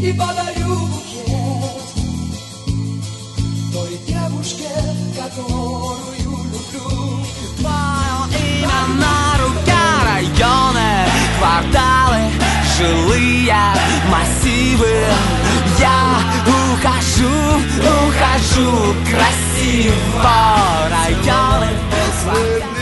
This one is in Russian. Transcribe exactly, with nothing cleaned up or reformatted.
и подарю букет той девушке, которую люблю. Твое имя на руке, районы, кварталы, жилые массивы. Я ухожу, ухожу красиво. Районы, кварталы.